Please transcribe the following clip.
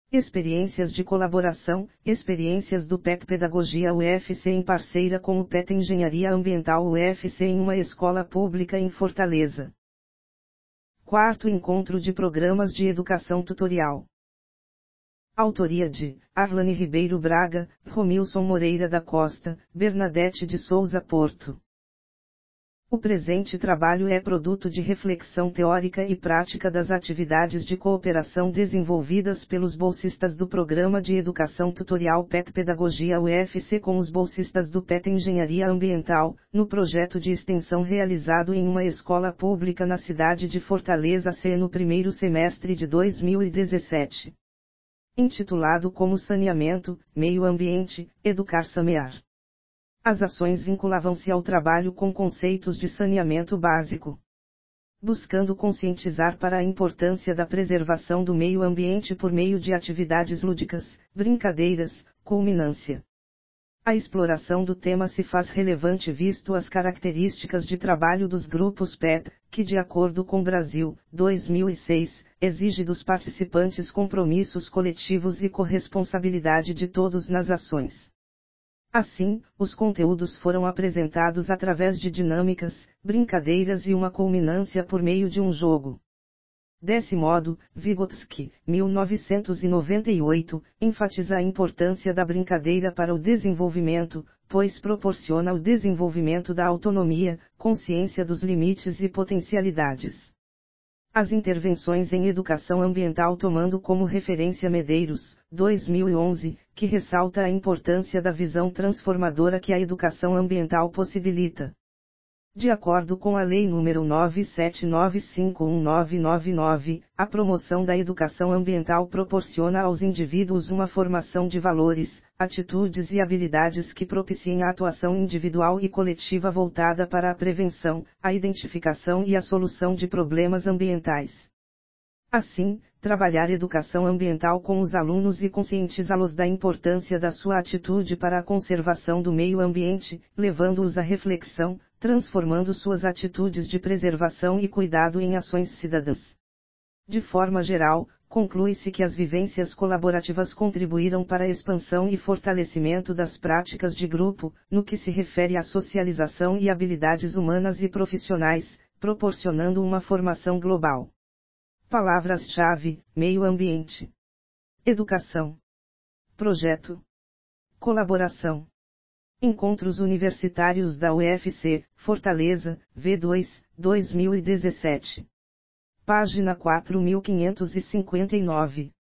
Experiências de colaboração, experiências do PET Pedagogia UFC em parceira com o PET Engenharia Ambiental UFC em uma escola pública em Fortaleza. Quarto encontro de programas de educação tutorial. Autoria de Arlane Ribeiro Braga, Romilson Moreira da Costa, Bernadette de Souza Porto. O presente trabalho é produto de reflexão teórica e prática das atividades de cooperação desenvolvidas pelos bolsistas do Programa de Educação Tutorial PET Pedagogia UFC com os bolsistas do PET Engenharia Ambiental, no projeto de extensão realizado em uma escola pública na cidade de Fortaleza no primeiro semestre de 2017. Intitulado como Saneamento, Meio Ambiente, Educar Sanear. As ações vinculavam-se ao trabalho com conceitos de saneamento básico, buscando conscientizar para a importância da preservação do meio ambiente por meio de atividades lúdicas, brincadeiras, culminância. A exploração do tema se faz relevante visto as características de trabalho dos grupos PET, que de acordo com Brasil, 2006, exige dos participantes compromissos coletivos e corresponsabilidade de todos nas ações. Assim, os conteúdos foram apresentados através de dinâmicas, brincadeiras e uma culminância por meio de um jogo. Desse modo, Vygotsky, 1998, enfatiza a importância da brincadeira para o desenvolvimento, pois proporciona o desenvolvimento da autonomia, consciência dos limites e potencialidades. As intervenções em educação ambiental tomando como referência Medeiros, 2011, que ressalta a importância da visão transformadora que a educação ambiental possibilita. De acordo com a Lei nº 979519999, a promoção da educação ambiental proporciona aos indivíduos uma formação de valores, atitudes e habilidades que propiciem a atuação individual e coletiva voltada para a prevenção, a identificação e a solução de problemas ambientais. Assim, trabalhar educação ambiental com os alunos e conscientizá-los da importância da sua atitude para a conservação do meio ambiente, levando-os à reflexão, transformando suas atitudes de preservação e cuidado em ações cidadãs. De forma geral, conclui-se que as vivências colaborativas contribuíram para a expansão e fortalecimento das práticas de grupo, no que se refere à socialização e habilidades humanas e profissionais, proporcionando uma formação global. Palavras-chave: meio ambiente, educação, projeto, colaboração. Encontros Universitários da UFC, Fortaleza, V2, 2017. Página 4559.